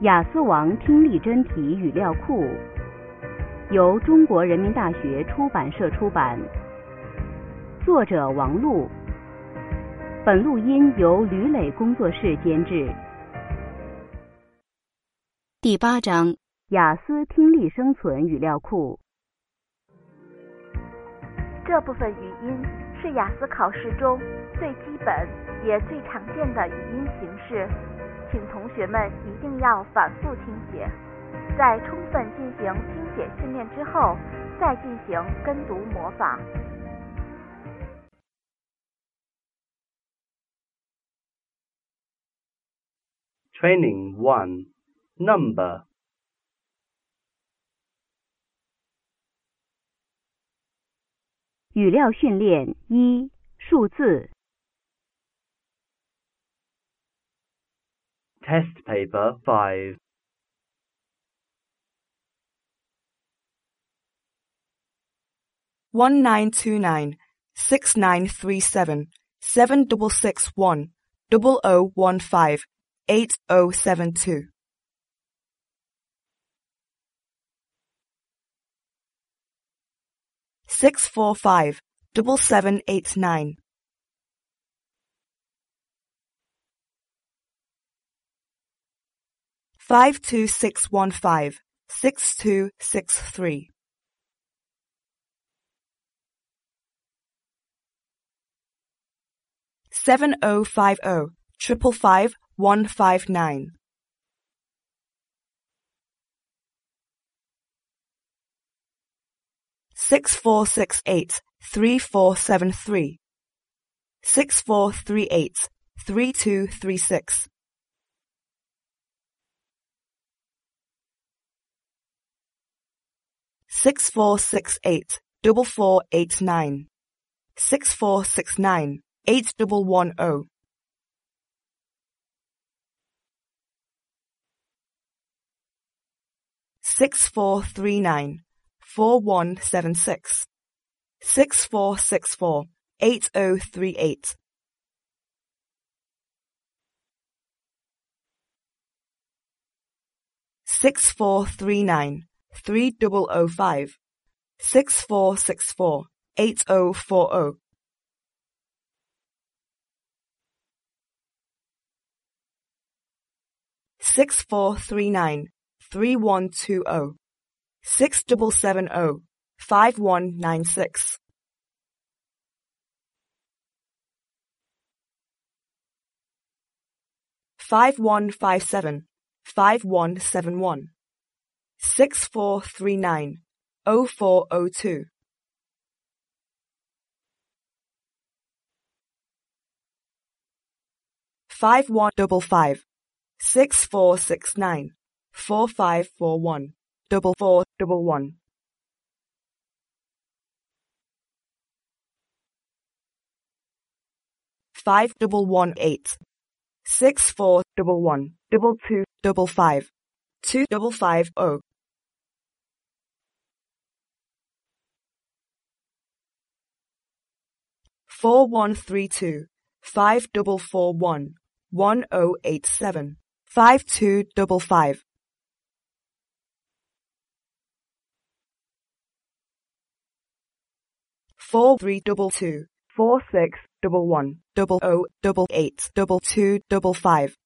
雅思王听力真题语料库由中国人民大学出版社出版，作者王璐，本录音由吕磊工作室监制。第8章雅思听力生存语料库。 这部分语音是雅思考试中最基本也最常见的语音形式，请同学们一定要反复听写，在充分进行听写训练之后，再进行跟读模仿。 Training 1 Number 语料训练1数字 Test Paper 5 1929 6937 7661 0015 8072 645 7789 52615 6263 7050 555 159 6468 3473 6438 3236 6468 4489 6469 8110 6439 4176 6464 8038 6439 3005 6464 8040 6439 3120 6770 5196 5157 5171 6439 0402 5155 6469 4541 4411 5118 6411 2255 2550 4132 5441 1087 5255 4322 4611 0088 2255